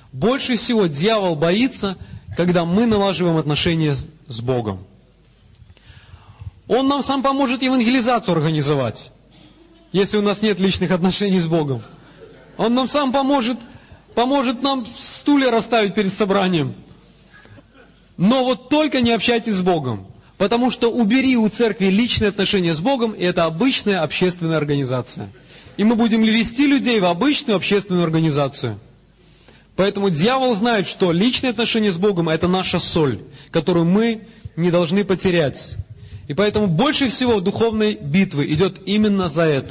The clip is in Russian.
Больше всего дьявол боится, когда мы налаживаем отношения с Богом. Он нам сам поможет евангелизацию организовать, если у нас нет личных отношений с Богом. Он нам сам поможет нам стулья расставить перед собранием. Но вот только не общайтесь с Богом. Потому что убери у церкви личные отношения с Богом, и это обычная общественная организация. И мы будем вести людей в обычную общественную организацию. Поэтому дьявол знает, что личные отношения с Богом – это наша соль, которую мы не должны потерять. И поэтому больше всего духовной битвы идет именно за это.